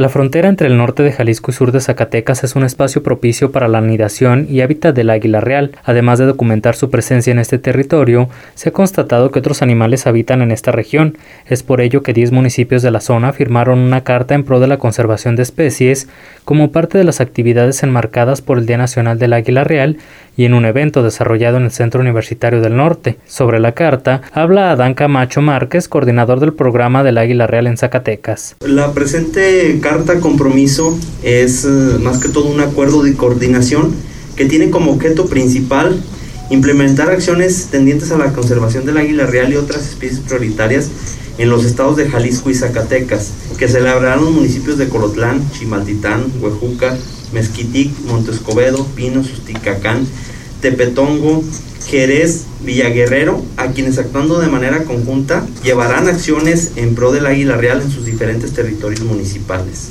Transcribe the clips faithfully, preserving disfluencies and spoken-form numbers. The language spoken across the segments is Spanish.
La frontera entre el norte de Jalisco y sur de Zacatecas es un espacio propicio para la anidación y hábitat del águila real. Además de documentar su presencia en este territorio, se ha constatado que otros animales habitan en esta región. Es por ello que diez municipios de la zona firmaron una carta en pro de la conservación de especies como parte de las actividades enmarcadas por el Día Nacional del Águila Real y en un evento desarrollado en el Centro Universitario del Norte. Sobre la carta, habla Adán Camacho Márquez, coordinador del programa del Águila Real en Zacatecas. La presente carta compromiso es eh, más que todo un acuerdo de coordinación que tiene como objeto principal implementar acciones tendientes a la conservación del águila real y otras especies prioritarias en los estados de Jalisco y Zacatecas, que celebrarán los municipios de Colotlán, Chimaltitán, Huejuca, Mezquitic, Montescobedo, Pinos, Susticacán, Tepetongo, Jerez, Villaguerrero, a quienes actuando de manera conjunta llevarán acciones en pro del águila real en sus diferentes territorios municipales.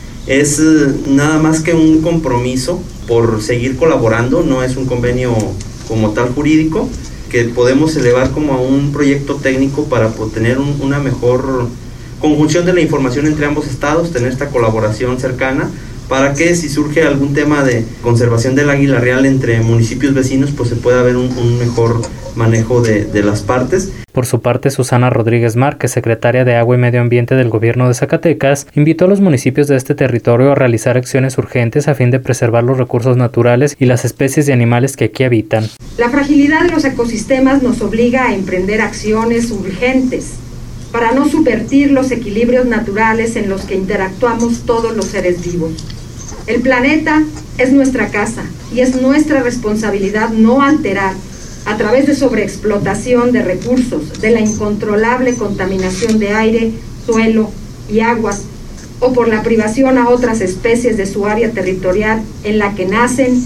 Es eh, nada más que un compromiso por seguir colaborando, no es un convenio como tal jurídico, que podemos elevar como a un proyecto técnico para tener un, una mejor conjunción de la información entre ambos estados, tener esta colaboración cercana, para que si surge algún tema de conservación del águila real entre municipios vecinos, pues se pueda haber un, un mejor manejo de, de las partes. Por su parte, Susana Rodríguez Márquez, secretaria de Agua y Medio Ambiente del Gobierno de Zacatecas, invitó a los municipios de este territorio a realizar acciones urgentes a fin de preservar los recursos naturales y las especies de animales que aquí habitan. La fragilidad de los ecosistemas nos obliga a emprender acciones urgentes para no subvertir los equilibrios naturales en los que interactuamos todos los seres vivos. El planeta es nuestra casa y es nuestra responsabilidad no alterar, a través de sobreexplotación de recursos, de la incontrolable contaminación de aire, suelo y aguas, o por la privación a otras especies de su área territorial en la que nacen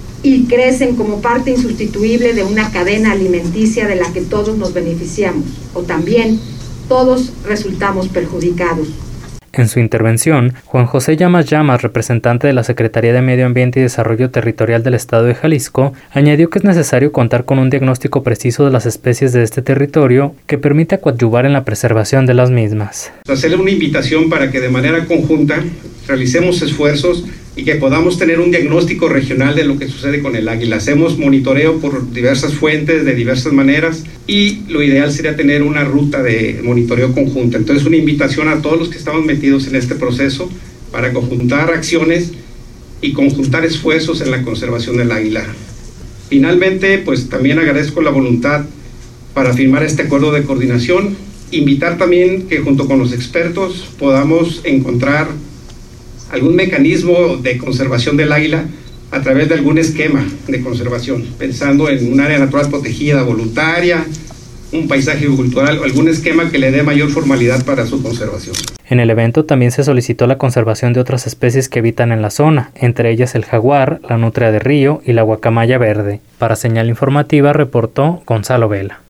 y crecen como parte insustituible de una cadena alimenticia de la que todos nos beneficiamos, o también todos resultamos perjudicados. En su intervención, Juan José Llamas Llamas, representante de la Secretaría de Medio Ambiente y Desarrollo Territorial del Estado de Jalisco, añadió que es necesario contar con un diagnóstico preciso de las especies de este territorio que permita coadyuvar en la preservación de las mismas. Hacerle una invitación para que de manera conjunta realicemos esfuerzos y que podamos tener un diagnóstico regional de lo que sucede con el águila. Hacemos monitoreo por diversas fuentes, de diversas maneras, y lo ideal sería tener una ruta de monitoreo conjunta. Entonces, una invitación a todos los que estamos metidos en este proceso para conjuntar acciones y conjuntar esfuerzos en la conservación del águila. Finalmente, pues también agradezco la voluntad para firmar este acuerdo de coordinación. Invitar también que junto con los expertos podamos encontrar algún mecanismo de conservación del águila a través de algún esquema de conservación, pensando en un área natural protegida voluntaria, un paisaje cultural o algún esquema que le dé mayor formalidad para su conservación. En el evento también se solicitó la conservación de otras especies que habitan en la zona, entre ellas el jaguar, la nutria de río y la guacamaya verde. Para Señal Informativa reportó Gonzalo Vela.